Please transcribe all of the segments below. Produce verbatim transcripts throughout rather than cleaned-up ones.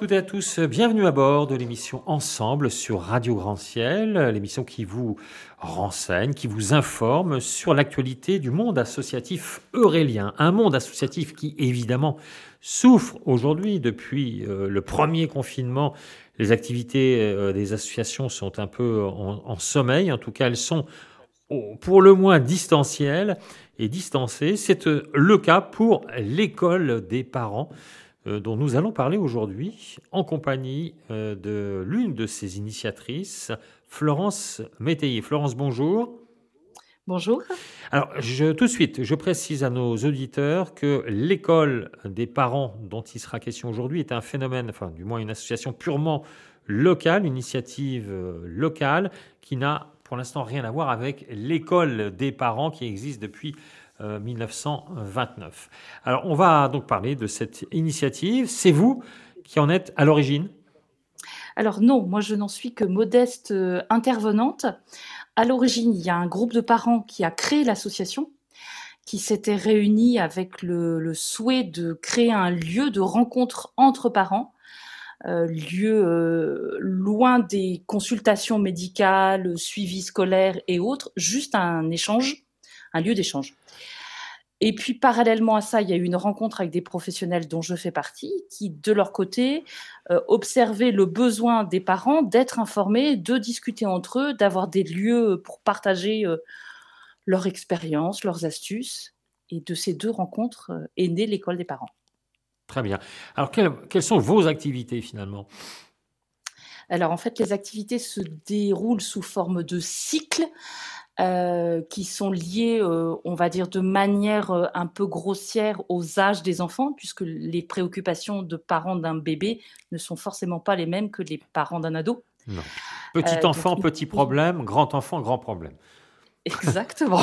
toutes et à tous, bienvenue à bord de l'émission Ensemble sur Radio Grand Ciel, l'émission qui vous renseigne, qui vous informe sur l'actualité du monde associatif eurélien. Un monde associatif qui, évidemment, souffre aujourd'hui depuis euh, le premier confinement. Les activités euh, des associations sont un peu en, en sommeil, en tout cas elles sont oh, pour le moins distancielles et distancées. C'est euh, le cas pour l'école des parents, euh, dont nous allons parler aujourd'hui en compagnie euh, de l'une de ses initiatrices, Florence Métayer. Florence, bonjour. Bonjour. Alors, je, tout de suite, je précise à nos auditeurs que l'école des parents dont il sera question aujourd'hui est un phénomène, enfin du moins une association purement locale, une initiative euh, locale qui n'a pour l'instant rien à voir avec l'école des parents qui existe depuis euh, mille neuf cent vingt-neuf. Alors, on va donc parler de cette initiative. C'est vous qui en êtes à l'origine ? Alors non, moi je n'en suis que modeste euh, intervenante. À l'origine, il y a un groupe de parents qui a créé l'association, qui s'était réuni avec le, le souhait de créer un lieu de rencontre entre parents, euh, lieu euh, loin des consultations médicales, suivi scolaire et autres, juste un échange, un lieu d'échange. Et puis, parallèlement à ça, il y a eu une rencontre avec des professionnels dont je fais partie, qui, de leur côté, euh, observaient le besoin des parents d'être informés, de discuter entre eux, d'avoir des lieux pour partager euh, leur expérience, leurs astuces. Et de ces deux rencontres euh, est née l'école des parents. Très bien. Alors, quelles, quelles sont vos activités finalement ? Alors, en fait, les activités se déroulent sous forme de cycles. Euh, qui sont liés, euh, on va dire, de manière euh, un peu grossière aux âges des enfants, puisque les préoccupations de parents d'un bébé ne sont forcément pas les mêmes que les parents d'un ado. Non. Petit Euh, enfant, donc, petit problème, grand enfant, grand problème. Exactement.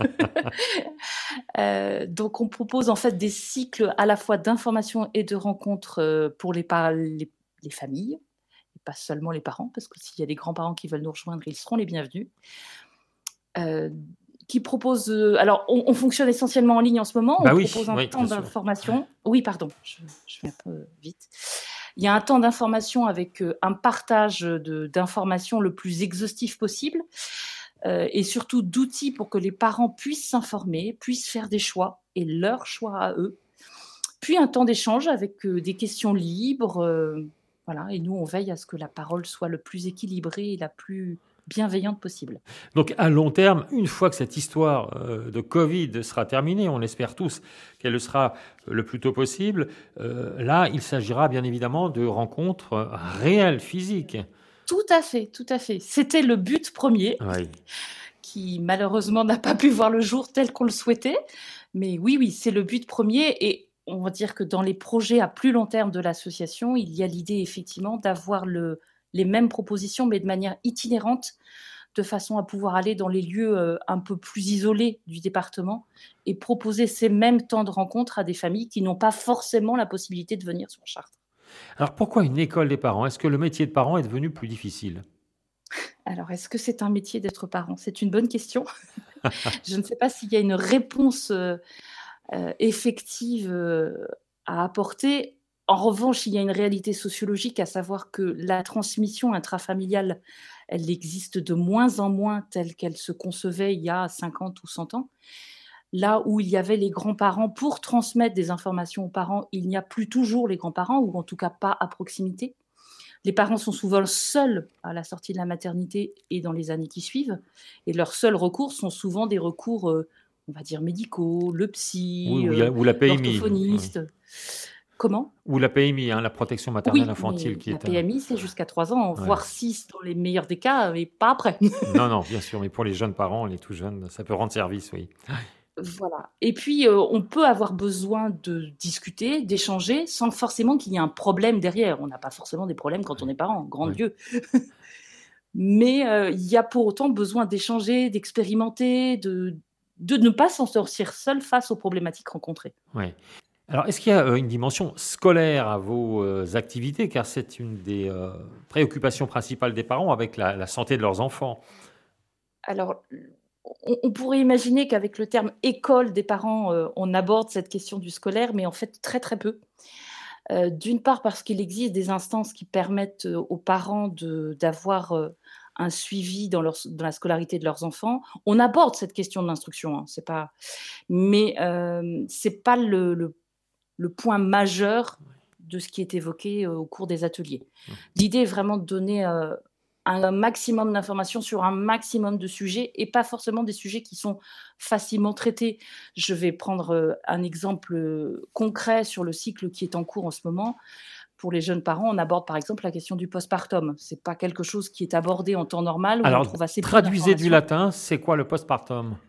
euh, donc, on propose en fait des cycles à la fois d'information et de rencontres euh, pour les, par- les, les familles, et pas seulement les parents, parce que s'il y a des grands-parents qui veulent nous rejoindre, ils seront les bienvenus. Euh, qui propose. Euh, alors, on, on fonctionne essentiellement en ligne en ce moment. Bah on oui, propose un oui, temps bien sûr. d'information. Oui, pardon, je, je vais un peu vite. Il y a un temps d'information avec euh, un partage de, d'informations le plus exhaustif possible euh, et surtout d'outils pour que les parents puissent s'informer, puissent faire des choix et leurs choix à eux. Puis un temps d'échange avec euh, des questions libres. Euh, voilà, et nous, on veille à ce que la parole soit le plus équilibrée et la plus bienveillante possible. Donc à long terme, une fois que cette histoire euh, de Covid sera terminée, on espère tous qu'elle le sera le plus tôt possible, euh, là, il s'agira bien évidemment de rencontres réelles, physiques. Tout à fait, tout à fait. C'était le but premier, Oui. qui malheureusement n'a pas pu voir le jour tel qu'on le souhaitait. Mais oui, oui, c'est le but premier. Et on va dire que dans les projets à plus long terme de l'association, il y a l'idée effectivement d'avoir le, les mêmes propositions, mais de manière itinérante, de façon à pouvoir aller dans les lieux euh, un peu plus isolés du département et proposer ces mêmes temps de rencontre à des familles qui n'ont pas forcément la possibilité de venir sur Chartres. Alors pourquoi une école des parents ? Est-ce que le métier de parent est devenu plus difficile ? Alors, est-ce que c'est un métier d'être parent ? C'est une bonne question. Je ne sais pas s'il y a une réponse euh, euh, effective euh, à apporter. En revanche, il y a une réalité sociologique, à savoir que la transmission intrafamiliale, elle existe de moins en moins telle qu'elle se concevait il y a cinquante ou cent ans. Là où il y avait les grands-parents pour transmettre des informations aux parents, il n'y a plus toujours les grands-parents, ou en tout cas pas à proximité. Les parents sont souvent seuls à la sortie de la maternité et dans les années qui suivent. Et leurs seuls recours sont souvent des recours, euh, on va dire, médicaux, le Oui, psy, ou, euh, ou la P M I. Oui. l'orthophoniste. Comment ? Ou la P M I, hein, la protection maternelle Oui, infantile, mais qui la est un... P M I, c'est jusqu'à trois ans, Ouais. voire six dans les meilleurs des cas, mais pas après. Non, non, bien sûr, mais pour les jeunes parents, les tout jeunes, ça peut rendre service, oui. Voilà. Et puis, euh, on peut avoir besoin de discuter, d'échanger, sans forcément qu'il y ait un problème derrière. On n'a pas forcément des problèmes quand on est parent, grand Ouais. Dieu. Mais euh, il y a pour autant besoin d'échanger, d'expérimenter, de, de ne pas s'en sortir seul face aux problématiques rencontrées. Ouais. Alors, est-ce qu'il y a euh, une dimension scolaire à vos euh, activités, car c'est une des euh, préoccupations principales des parents avec la, la santé de leurs enfants ? Alors, on, on pourrait imaginer qu'avec le terme école des parents, euh, on aborde cette question du scolaire, mais en fait très très peu. Heu, d'une part parce qu'il existe des instances qui permettent, heu, aux parents de d'avoir, heu, un suivi dans leur s dans la scolarité de leurs enfants. On aborde cette question de l'instruction, hein, c'est pas mais hem, c'est pas le le le point majeur de ce qui est évoqué, heu, au cours des ateliers. Ouais. L'idée est vraiment de donner, heu, un maximum d'informations sur un maximum de sujets et pas forcément des sujets qui sont facilement traités. Je vais prendre, heu, un exemple, heu, concret sur le cycle qui est en cours en ce moment. Pour les jeunes parents, on aborde par exemple la question du postpartum. C'est pas quelque chose qui est abordé en temps normal, où on Alors, trouve assez peu traduisez du d'informations. latin, c'est quoi le postpartum?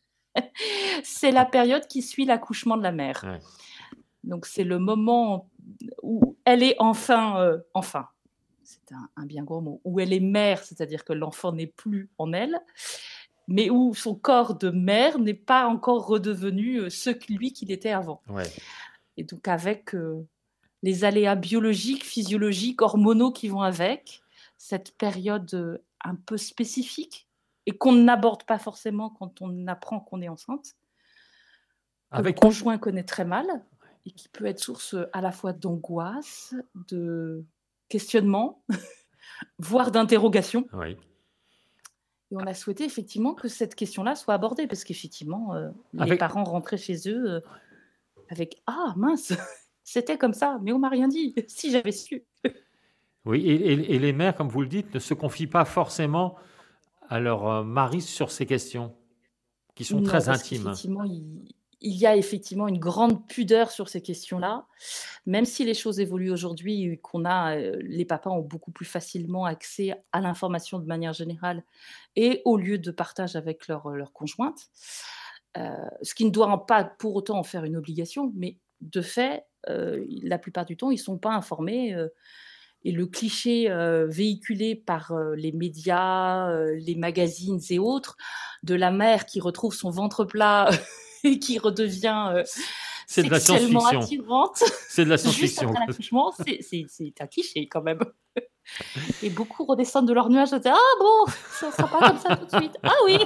C'est la période qui suit l'accouchement de la mère. Ouais. Donc c'est le moment où elle est enfin, heu, enfin, c'est un un bien gros mot, où elle est mère, c'est-à-dire que l'enfant n'est plus en elle, mais où son corps de mère n'est pas encore redevenu, heu, ce que lui qu'il était avant. Ouais. Et donc avec, heu, les aléas biologiques, physiologiques, hormonaux qui vont avec, cette période, heu, un peu spécifique et qu'on n'aborde pas forcément quand on apprend qu'on est enceinte, que le Avec conjoint connaît très mal et qui peut être source, heu, à la fois d'angoisse, de questionnement, voire d'interrogation. oui. Et on a souhaité effectivement que cette question-là soit abordée parce qu'effectivement, heu, les Avec parents rentraient chez eux, heu, avec: «Ah mince, c'était comme ça, mais on m'a rien dit. Si j'avais su». oui et et et les mères, comme vous le dites, ne se confient pas forcément à leur, heu, mari sur ces questions, qui sont Non, très parce intimes. qu'effectivement, il il y a effectivement une grande pudeur sur ces questions-là. Même si les choses évoluent aujourd'hui et qu'on a, heu, les papas ont beaucoup plus facilement accès à l'information de manière générale et aux lieux de partage avec leur, heu, leur conjointe. Heu, ce qui ne doit en pas pour autant en faire une obligation, mais de fait, heu, la plupart du temps, ils ne sont pas informés, heu et le cliché, heu, véhiculé par, heu, les médias, heu, les magazines et autres, de la mère qui retrouve son ventre plat et qui redevient, heu, C c'est de la sexuellement science-fiction. attirante C'est de la juste science-fiction. après l'accouchement, c'est c'est c'est un cliché quand même. Et beaucoup redescendent de leur nuage et disent: «Ah bon, ça sera pas comme ça tout de suite. Ah oui!»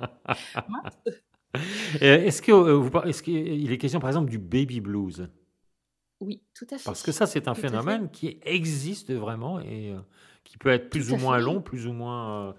Mince. Et est-ce que, heu, vous par est-ce qu'il est question, par exemple, du baby blues? Oui, tout à fait, Parce que ça, c'est un tout à fait, phénomène qui existe vraiment et heu, qui peut être tout plus ou à moins fait. long, plus ou moins, heu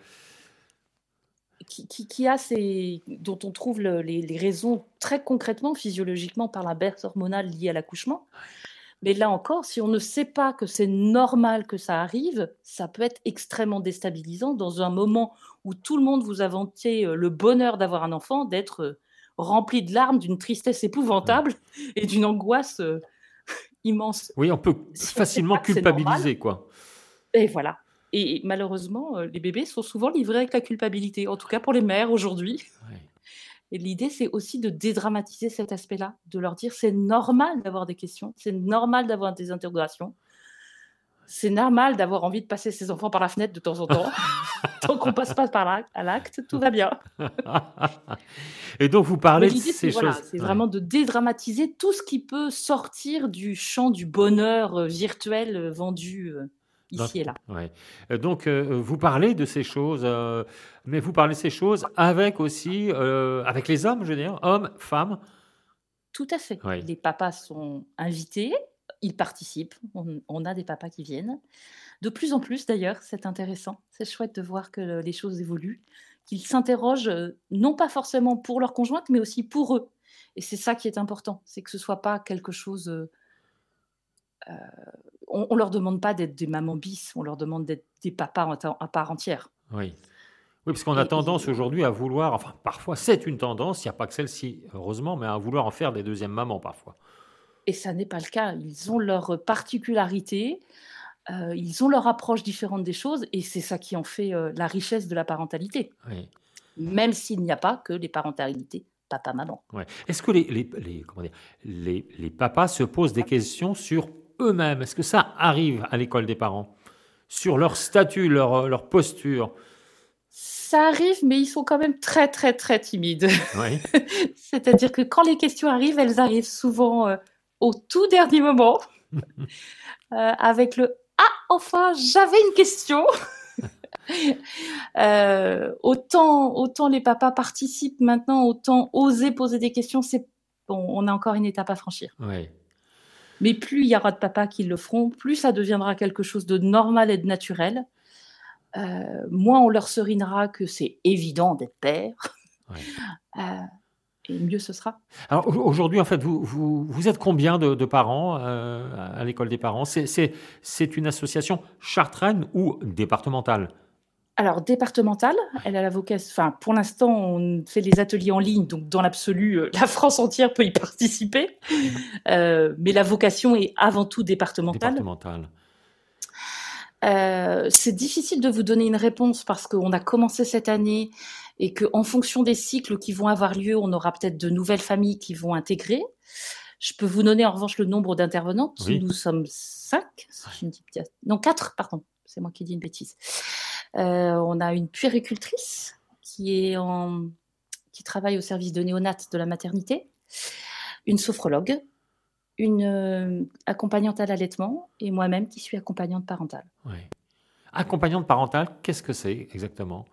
Qui qui qui a ces dont on trouve le les les raisons très concrètement, physiologiquement par la baisse hormonale liée à l'accouchement. Mais là encore, si on ne sait pas que c'est normal que ça arrive, ça peut être extrêmement déstabilisant dans un moment où tout le monde vous a vanté, heu, le bonheur d'avoir un enfant, d'être, heu, rempli de larmes, d'une tristesse ouais. épouvantable et d'une angoisse, heu, immense. Oui, on peut Si on ne sait facilement pas que c'est normal culpabiliser, quoi. et voilà. Et malheureusement, heu, les bébés sont souvent livrés avec la culpabilité, en tout cas pour les mères aujourd'hui. Ouais. Et l'idée, c'est aussi de dédramatiser cet aspect-là, de leur dire: «C'est normal d'avoir des questions, c'est normal d'avoir des interrogations, c'est normal d'avoir envie de passer ses enfants par la fenêtre de temps en temps. Tant qu'on passe pas par là à l'acte, tout va bien». Et donc vous Mais parlez de l'idée, c'est ces voilà, choses c'est ouais, vraiment de dédramatiser tout ce qui peut sortir du champ du bonheur, heu, virtuel, heu, vendu, heu, dans ici et là. ouais. Heu, donc heu, vous parlez de ces choses, heu, mais vous parlez de ces choses avec aussi, heu, avec les hommes, je veux dire, hommes, femmes? Tout à fait. Oui. Les papas sont invités, ils participent, on on a des papas qui viennent. De plus en plus d'ailleurs, c'est intéressant. C'est chouette de voir que les choses évoluent, qu'ils s'interrogent, heu, non pas forcément pour leur conjointe, mais aussi pour eux. Et c'est ça qui est important, c'est que ce soit pas quelque chose, heu, on on leur demande pas d'être des mamans bis, on leur demande d'être des papas en temps à part entière. Oui. Oui, parce qu'on a Et tendance et aujourd'hui à vouloir enfin parfois c'est une tendance, il y a pas que celle-ci heureusement, mais à vouloir en faire des deuxièmes mamans parfois. et ça n'est pas le cas. Ils ont leurs particularités, heu, ils ont leur approche différente des choses et c'est ça qui en fait, heu, la richesse de la parentalité. Oui, Même s'il n'y a pas que les parentalités papa-maman. ouais. Est-ce que les les les comment dire? Les les papas se posent des questions sur eux-mêmes? Est-ce que ça arrive à l'école des parents? Sur leur statut, leur, heu, leur posture? Ça arrive, mais ils sont quand même très, très, très timides. Oui. C'est-à-dire que quand les questions arrivent, elles arrivent souvent, heu, au tout dernier moment, heu, avec le: «Ah enfin, j'avais une question!» Heu, autant autant les papas participent maintenant, autant oser poser des questions, c'est bon, on a encore une étape à franchir. Oui. Mais plus il y aura de papas qui le feront, plus ça deviendra quelque chose de normal et de naturel. Euh, moins on leur serinera que c'est évident d'être père. Ouais. Euh, et mieux ce sera. Alors aujourd'hui, en fait, vous, vous, vous êtes combien de, de parents euh, à l'école des parents? c'est, c'est, c'est une association chartraine ou départementale? Alors, départementale, elle a la vocation. Enfin, pour l'instant, on fait les ateliers en ligne, donc dans l'absolu, euh, la France entière peut y participer. Euh, mais la vocation est avant tout départementale. Départementale. Euh, c'est difficile de vous donner une réponse parce qu'on a commencé cette année et qu'en fonction des cycles qui vont avoir lieu, on aura peut-être de nouvelles familles qui vont intégrer. Je peux vous donner en revanche le nombre d'intervenantes. Oui. Nous sommes cinq, si je ne dis pas... non quatre, pardon. C'est moi qui dis une bêtise. Euh, on a une puéricultrice qui est en... qui travaille au service de néonat de la maternité, une sophrologue, une euh, accompagnante à l'allaitement et moi-même qui suis accompagnante parentale. Oui. Accompagnante parentale, qu'est-ce que c'est exactement?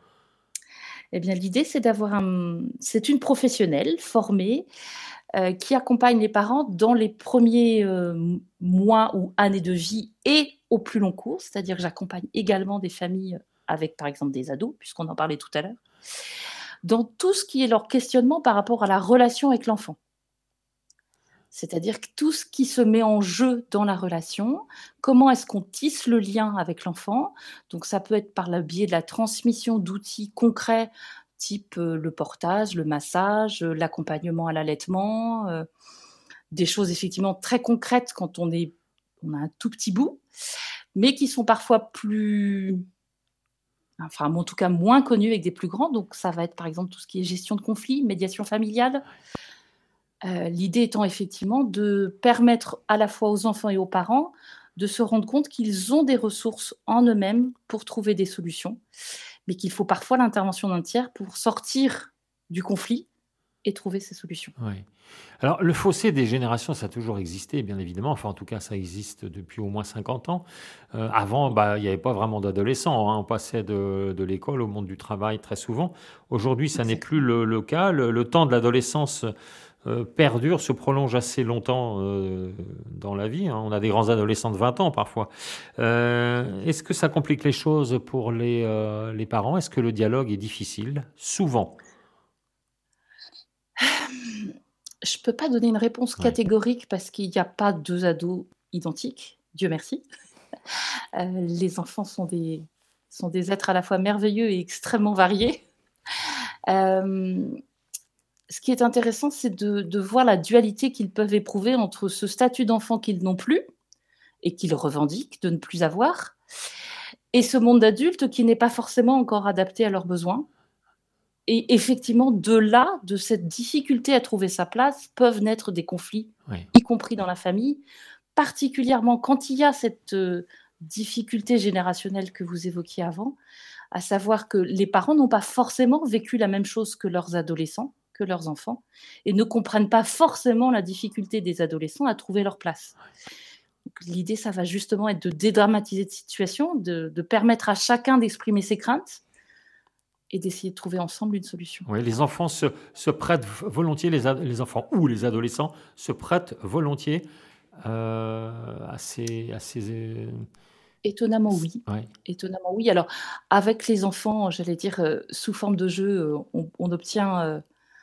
Eh bien, l'idée, c'est d'avoir un... C'est une professionnelle formée euh, qui accompagne les parents dans les premiers euh, mois ou années de vie et au plus long cours, c'est-à-dire que j'accompagne également des familles avec, par exemple, des ados, puisqu'on en parlait tout à l'heure, dans tout ce qui est leur questionnement par rapport à la relation avec l'enfant. C'est-à-dire que tout ce qui se met en jeu dans la relation, comment est-ce qu'on tisse le lien avec l'enfant? Donc ça peut être par le biais de la transmission d'outils concrets, type euh, le portage, le massage, euh, l'accompagnement à l'allaitement, euh, des choses effectivement très concrètes quand on, est, on a un tout petit bout, mais qui sont parfois plus... enfin en tout cas moins connues avec des plus grands. Donc ça va être par exemple tout ce qui est gestion de conflits, médiation familiale. Euh, l'idée étant effectivement de permettre à la fois aux enfants et aux parents de se rendre compte qu'ils ont des ressources en eux-mêmes pour trouver des solutions, mais qu'il faut parfois l'intervention d'un tiers pour sortir du conflit et trouver ces solutions. Oui. Alors, le fossé des générations, ça a toujours existé, bien évidemment. Enfin, en tout cas, ça existe depuis au moins cinquante ans. Euh, avant, bah, il n'y avait pas vraiment d'adolescents, hein. On passait de, de l'école au monde du travail très souvent. Aujourd'hui, ça n'est plus le, le cas. Le, le temps de l'adolescence euh, perdure, se prolonge assez longtemps euh, dans la vie, hein. On a des grands adolescents de vingt ans parfois. Euh, est-ce que ça complique les choses pour les, euh, les parents? Est-ce que le dialogue est difficile? Souvent. Je ne peux pas donner une réponse Ouais. catégorique parce qu'il n'y a pas deux ados identiques, Dieu merci. Euh, les enfants sont des, sont des êtres à la fois merveilleux et extrêmement variés. Euh, ce qui est intéressant, c'est de, de voir la dualité qu'ils peuvent éprouver entre ce statut d'enfant qu'ils n'ont plus et qu'ils revendiquent de ne plus avoir, et ce monde d'adulte qui n'est pas forcément encore adapté à leurs besoins. Et effectivement, de là, de cette difficulté à trouver sa place, peuvent naître des conflits, Oui. y compris dans la famille, particulièrement quand il y a cette euh, difficulté générationnelle que vous évoquiez avant, à savoir que les parents n'ont pas forcément vécu la même chose que leurs adolescents, que leurs enfants, et ne comprennent pas forcément la difficulté des adolescents à trouver leur place. Donc, l'idée, ça va justement être de dédramatiser cette situation, de, de permettre à chacun d'exprimer ses craintes, et d'essayer de trouver ensemble une solution. Oui, les enfants se, se prêtent volontiers, les, ad, les enfants ou les adolescents se prêtent volontiers euh, à ces... À ces euh... Étonnamment oui. Ouais. Étonnamment oui. Alors, avec les enfants, j'allais dire, euh, sous forme de jeu, euh, on, on obtient euh,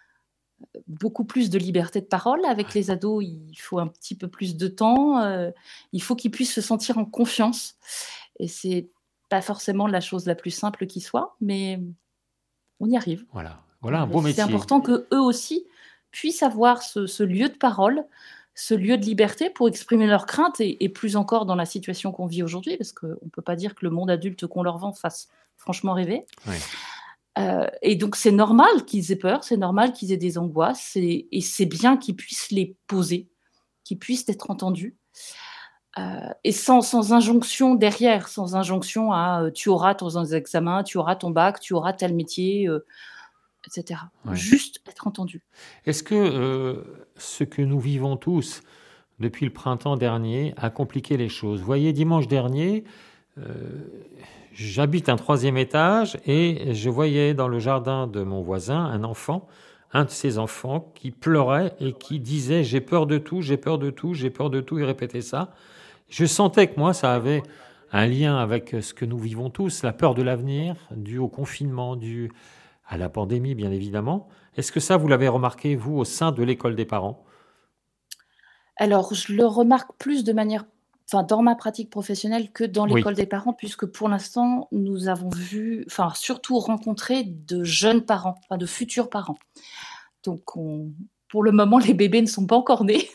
beaucoup plus de liberté de parole. Avec les ados, il faut un petit peu plus de temps. Euh, il faut qu'ils puissent se sentir en confiance. Et c'est pas forcément la chose la plus simple qui soit, mais on y arrive. Voilà, voilà un beau c'est métier. C'est important qu'eux aussi puissent avoir ce, ce lieu de parole, ce lieu de liberté pour exprimer leurs craintes, et, et plus encore dans la situation qu'on vit aujourd'hui, parce qu'on ne peut pas dire que le monde adulte qu'on leur vend fasse franchement rêver. Oui. Euh, et donc c'est normal qu'ils aient peur, c'est normal qu'ils aient des angoisses, et, et c'est bien qu'ils puissent les poser, qu'ils puissent être entendus. Euh, et sans, sans injonction derrière, sans injonction à euh, tu auras ton examen, tu auras ton bac, tu auras tel métier, euh, et cetera. Ouais. Juste être entendu. Est-ce que euh, ce que nous vivons tous depuis le printemps dernier a compliqué les choses? Vous voyez, dimanche dernier, euh, j'habite un troisième étage et je voyais dans le jardin de mon voisin un enfant un de ses enfants qui pleurait et qui disait « j'ai peur de tout, j'ai peur de tout, j'ai peur de tout », il répétait ça. Je sentais que moi, ça avait un lien avec ce que nous vivons tous, la peur de l'avenir, due au confinement, due à la pandémie, bien évidemment. Est-ce que ça, vous l'avez remarqué, vous, au sein de l'école des parents? Alors, je le remarque plus de manière enfin, dans ma pratique professionnelle que dans Oui, l'école des parents, puisque pour l'instant, nous avons vu, enfin, surtout rencontré de jeunes parents, enfin, de futurs parents. Donc, on pour le moment, les bébés ne sont pas encore nés.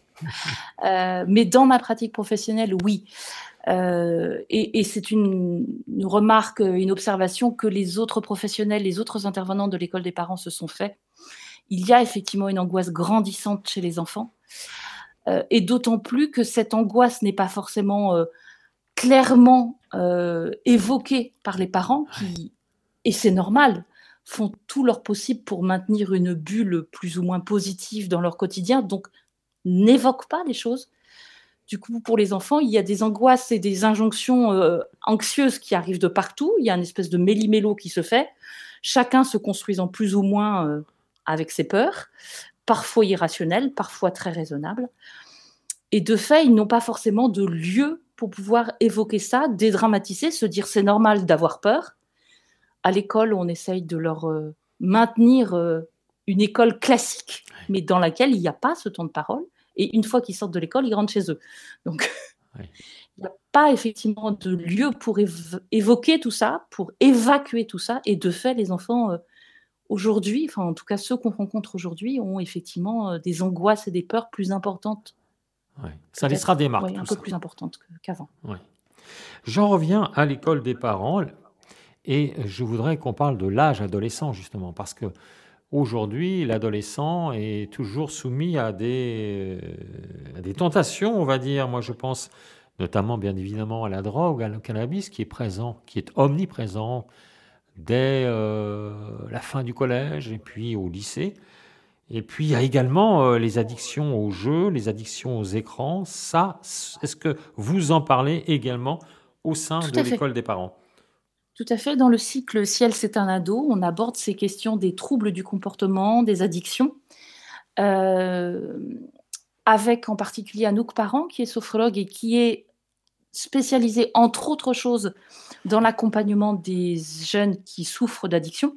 Heu, mais dans ma pratique professionnelle, oui. Heu et et c'est une une remarque, une observation que les autres professionnels, les autres intervenants de l'école des parents se sont fait. Il y a effectivement une angoisse grandissante chez les enfants, heu et d'autant plus que cette angoisse n'est pas forcément, heu, clairement, heu, évoquée par les parents qui et c'est normal, font tout leur possible pour maintenir une bulle plus ou moins positive dans leur quotidien, donc n'évoquent pas les choses. Du coup, pour les enfants, il y a des angoisses et des injonctions, heu, anxieuses qui arrivent de partout. Il y a une espèce de méli-mélo qui se fait, chacun se construisant plus ou moins, heu, avec ses peurs, parfois irrationnelles, parfois très raisonnables et de fait, ils n'ont pas forcément de lieu pour pouvoir évoquer ça, dédramatiser, se dire: «C'est normal d'avoir peur». À l'école, on essaye de leur, heu, maintenir, heu, une école classique, mais dans laquelle il y a pas ce temps de parole et une fois qu'ils sortent de l'école, ils rentrent chez eux. Donc oui. il n'y a pas effectivement de lieu pour év évoquer tout ça, pour évacuer tout ça et de fait, les enfants, heu, aujourd'hui, enfin, en tout cas ceux qu'on rencontre aujourd'hui ont effectivement, heu, des angoisses et des peurs plus importantes, Ouais. Ça laissera peut-être, des marques, oui, un tout peu ça. plus importantes que qu'avant. Oui. J'en reviens à l'école des parents et je voudrais qu'on parle de l'âge adolescent, justement, parce que aujourd'hui, l'adolescent est toujours soumis à des, euh, à des tentations, on va dire. Moi, je pense notamment, bien évidemment, à la drogue, au cannabis, qui est présent, qui est omniprésent dès euh, la fin du collège et puis au lycée. Et puis, il y a également euh, les addictions aux jeux, les addictions aux écrans. Ça, est-ce que vous en parlez également au sein Tout de à fait, l'école des parents? tout à fait. Dans le cycle «Si elle, c'est un ado», on aborde ces questions des troubles du comportement, des addictions, hem, avec en particulier Anouk Parent, qui est sophrologue et qui est spécialisée, entre autres choses, dans l'accompagnement des jeunes qui souffrent d'addiction.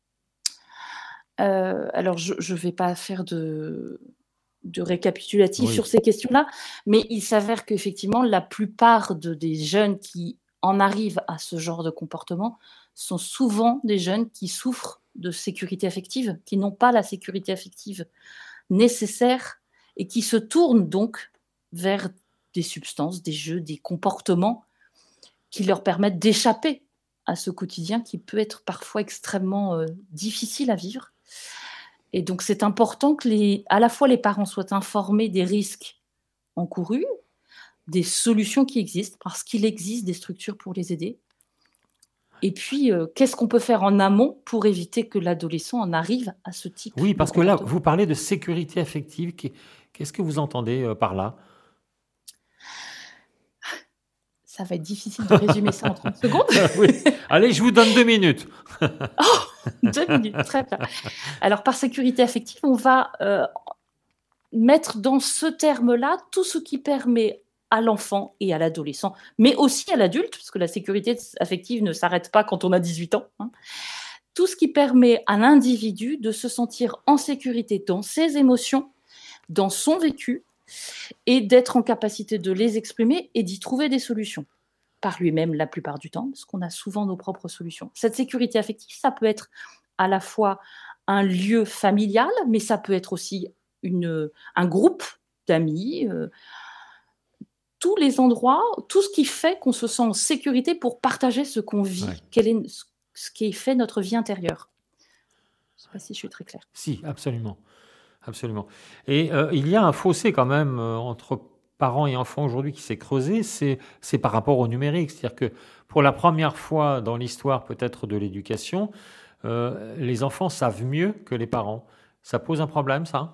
Heu, alors je ne vais pas faire de de récapitulatif sur Oui, ces questions-là, mais il s'avère qu'effectivement la plupart de des jeunes qui en arrivent à ce genre de comportement sont souvent des jeunes qui souffrent de sécurité affective, qui n'ont pas la sécurité affective nécessaire et qui se tournent donc vers des substances, des jeux, des comportements qui leur permettent d'échapper à ce quotidien qui peut être parfois extrêmement, heu, difficile à vivre. Et donc c'est important que les à la fois les parents soient informés des risques encourus, des solutions qui existent, parce qu'il existe des structures pour les aider. Et puis, heu, qu'est-ce qu'on peut faire en amont pour éviter que l'adolescent en arrive à ce type oui, de parce que là, comportement? vous parlez de sécurité affective. Qu'est- Qu'est-ce que vous entendez euh, par là? Ça va être difficile de résumer ça en trente secondes. Oui, allez, je vous donne deux minutes. Oh! deux minutes, très bien. Alors par sécurité affective, on va, heu, mettre dans ce terme-là tout ce qui permet à l'enfant et à l'adolescent, mais aussi à l'adulte, parce que la sécurité affective ne s'arrête pas quand on a dix-huit ans, hein. Tout ce qui permet à l'individu de se sentir en sécurité dans ses émotions, dans son vécu, et d'être en capacité de les exprimer et d'y trouver des solutions. Par lui-même la plupart du temps, parce qu'on a souvent nos propres solutions. Cette sécurité affective, ça peut être à la fois un lieu familial, mais ça peut être aussi une, un groupe d'amis, heu, tous les endroits, tout ce qui fait qu'on se sent en sécurité pour partager ce qu'on Ouais. vit, quel est ce qui fait notre vie intérieure. Je ne sais pas si je suis très claire. Si, absolument, absolument. Et euh, il y a un fossé quand même euh, entre parents et enfants aujourd'hui qui s'est creusé, c'est c'est par rapport au numérique. C'est-à-dire que pour la première fois dans l'histoire peut-être de l'éducation, euh, les enfants savent mieux que les parents. Ça pose un problème, ça?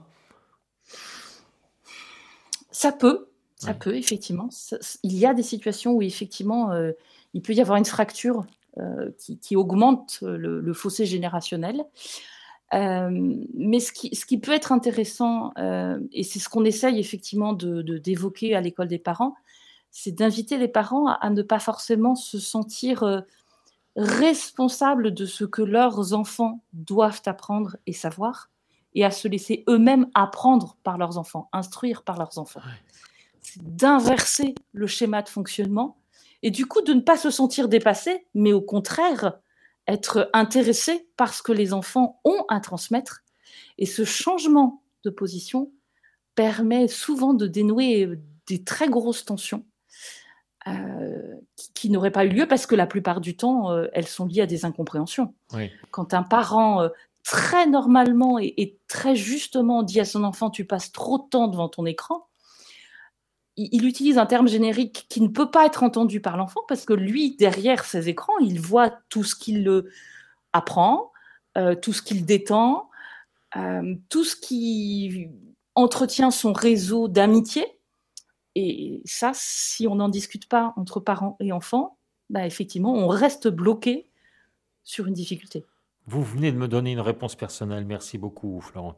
Ça peut, ça Oui. peut effectivement. Ça il y a des situations où effectivement, heu, il peut y avoir une fracture, heu, qui qui augmente le le fossé générationnel. Euh, mais ce qui, ce qui peut être intéressant, euh, et c'est ce qu'on essaye effectivement de, de- d'évoquer à l'école des parents, c'est d'inviter les parents à, à ne pas forcément se sentir euh, responsables de ce que leurs enfants doivent apprendre et savoir, et à se laisser eux-mêmes apprendre par leurs enfants, instruire par leurs enfants. C'est d'inverser le schéma de fonctionnement et du coup de ne pas se sentir dépassé, mais au contraire être intéressé par ce que les enfants ont à transmettre. Et ce changement de position permet souvent de dénouer des très grosses tensions euh, qui, qui n'auraient pas eu lieu parce que la plupart du temps, euh, elles sont liées à des incompréhensions. Oui. Quand un parent euh, très normalement et, et très justement dit à son enfant « tu passes trop de temps devant ton écran », il utilise un terme générique qui ne peut pas être entendu par l'enfant parce que lui, derrière ses écrans, il voit tout ce qu'il apprend, euh, tout ce qu'il détend, euh, tout ce qui entretient son réseau d'amitié. Et ça, si on n'en discute pas entre parents et enfants, bah effectivement, on reste bloqué sur une difficulté. Vous venez de me donner une réponse personnelle. Merci beaucoup, Florent.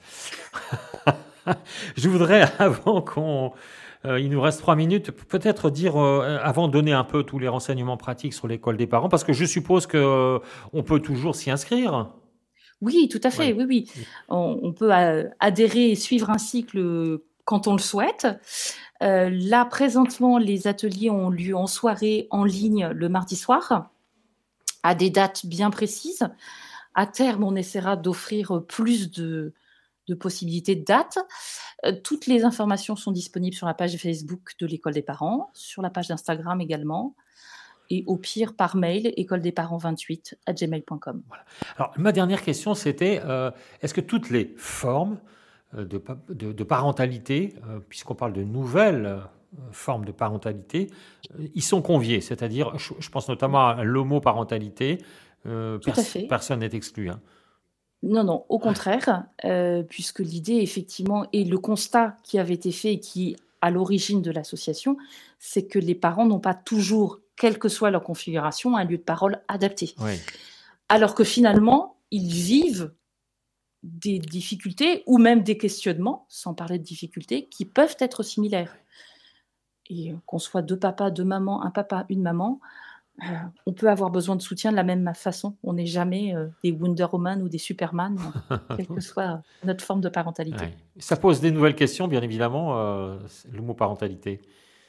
Je voudrais, avant qu'on... Euh, il nous reste trois minutes, peut-être dire, euh, avant de donner un peu tous les renseignements pratiques sur l'école des parents, parce que je suppose qu'on euh, peut toujours s'y inscrire. Oui, tout à fait, oui, oui. oui. On, on peut euh, adhérer et suivre un cycle quand on le souhaite. Euh, là, présentement, les ateliers ont lieu en soirée, en ligne, le mardi soir, à des dates bien précises. À terme, on essaiera d'offrir plus de, de possibilités de dates. Euh, toutes les informations sont disponibles sur la page Facebook de l'école des parents, sur la page d'Instagram également, et au pire par mail, école des parents vingt-huit arobase gmail point com. Voilà. Alors, ma dernière question, c'était, euh, est-ce que toutes les formes de, de, de parentalité, euh, puisqu'on parle de nouvelles euh, formes de parentalité, euh, y sont conviées? C'est-à-dire, je, je pense notamment à l'homoparentalité, euh, Tout pers- à fait. personne n'est exclu. Hein. Non, non, au contraire, euh, puisque l'idée, effectivement, et le constat qui avait été fait et qui, à l'origine de l'association, c'est que les parents n'ont pas toujours, quelle que soit leur configuration, un lieu de parole adapté. Oui. Alors que finalement, ils vivent des difficultés ou même des questionnements, sans parler de difficultés, qui peuvent être similaires. Et qu'on soit deux papas, deux mamans, un papa, une maman, euh, on peut avoir besoin de soutien de la même façon. On n'est jamais euh, des Wonder Woman ou des Superman, quelle que soit notre forme de parentalité. Ouais. Ça pose des nouvelles questions, bien évidemment, euh, l'homoparentalité.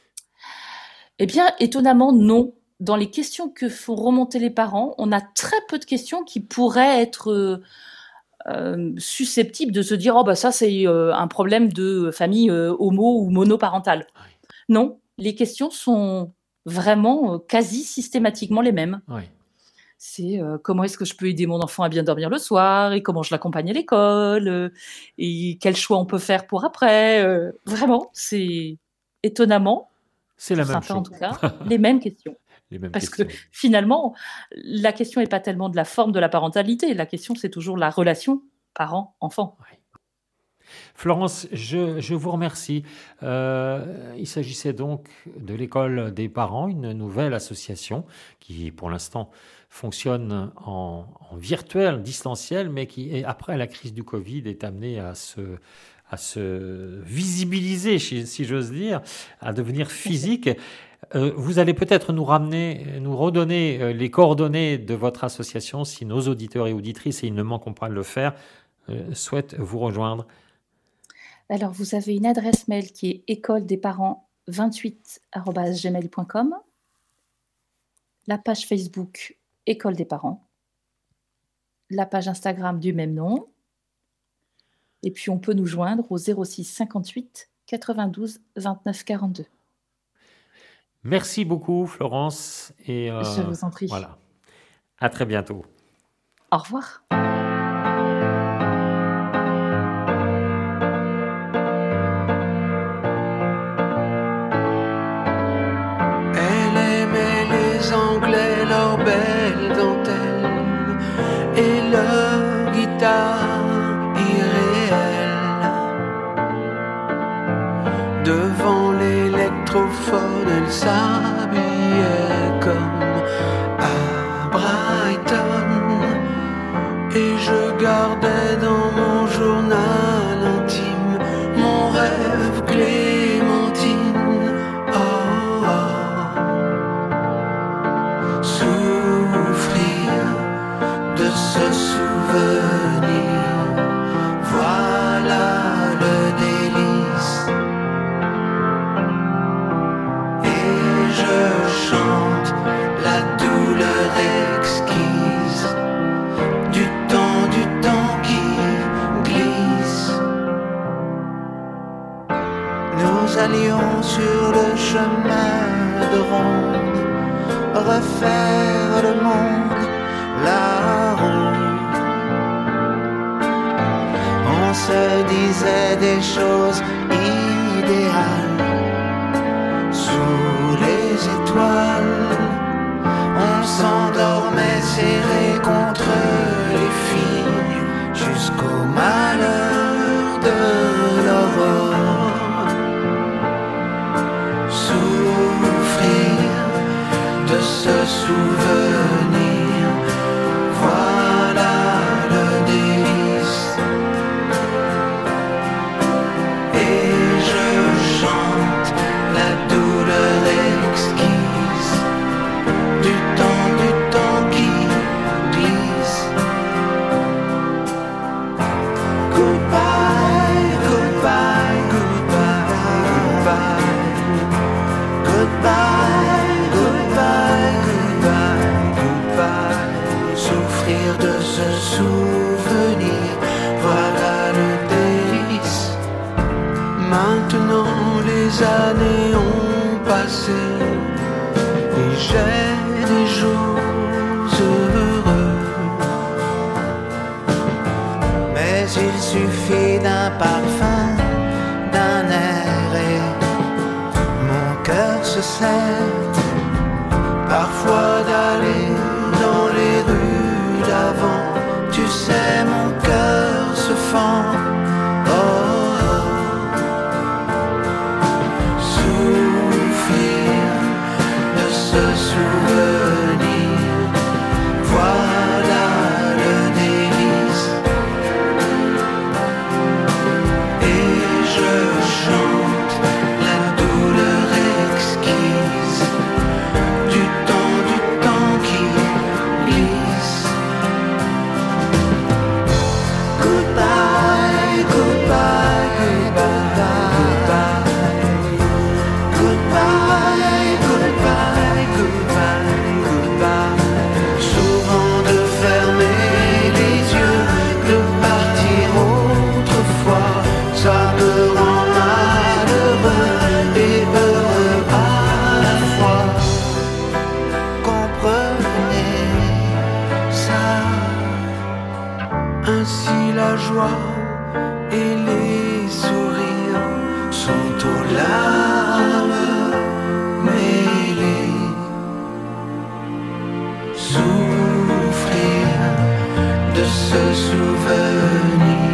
Eh bien, étonnamment, non. Dans les questions que font remonter les parents, on a très peu de questions qui pourraient être euh, euh, susceptibles de se dire « Oh, bah ça, c'est euh, un problème de famille euh, homo ou monoparentale. Oui. » Non, les questions sont vraiment euh, quasi systématiquement les mêmes. Oui. C'est euh, comment est-ce que je peux aider mon enfant à bien dormir le soir, et comment je l'accompagne à l'école, euh, et quel choix on peut faire pour après. Euh, vraiment, c'est étonnamment, c'est la pour même certains chose. en tout cas, les mêmes questions. Les mêmes Parce questions. que finalement, la question n'est pas tellement de la forme de la parentalité, la question c'est toujours la relation parent-enfant. Oui. Florence, je, je vous remercie. Euh, il s'agissait donc de l'école des parents, une nouvelle association qui, pour l'instant, fonctionne en, en virtuel, distanciel, mais qui, après la crise du Covid, est amenée à se, à se visibiliser, si j'ose dire, à devenir physique. Euh, vous allez peut-être nous ramener, nous redonner euh, les coordonnées de votre association si nos auditeurs et auditrices, et ils ne manqueront pas de le faire, euh, souhaitent vous rejoindre. Alors, vous avez une adresse mail qui est école des parents vingt-huit arobase gmail point com, la page Facebook École des parents, la page Instagram du même nom, et puis on peut nous joindre au zéro six cinquante-huit quatre-vingt-douze vingt-neuf quarante-deux. Merci beaucoup, Florence. Et euh, Je vous en prie. Voilà. À très bientôt. Au revoir. Anglais, leurs belles dentelles et leur guitare irréelle. Devant l'électrophone, elle s'habillait comme à Brighton, et je gardais dans de ce souvenir. Voilà le délice. Et je chante la douleur exquise du temps, du temps qui glisse. Nous allions sur le chemin de ronde refaire le monde là-haut. On se disait des choses idéales sous les étoiles. On s'endormait serré contre les filles jusqu'au malheur de l'aurore. Souffrir de ce souvenir, voilà le délice. Et je chante la douleur exquise du temps, du temps qui glisse. Goodbye, goodbye, goodbye, goodbye, goodbye, goodbye, goodbye, goodbye. Souffrir de ce souvenir, voilà le délice. Maintenant les années ont passé et j'ai des jours heureux. Mais il suffit d'un parfum, d'un air et mon cœur se serre parfois d'aller dans les rues d'avant. Tu sais, mon cœur se fend. Oh, oh. Souffrir de ce souvenir, voilà le délice. Et je chante la douleur exquise du temps, du temps qui glisse. Goodbye, goodbye, goodbye, goodbye, goodbye, goodbye, goodbye. Souvent de fermer les yeux, de partir autrefois, ça me rend malheureux et heureux à la fois. Comprenez ça. Ainsi la joie et les sourires sont aux larmes mêlées. Souffrir de ce souvenir.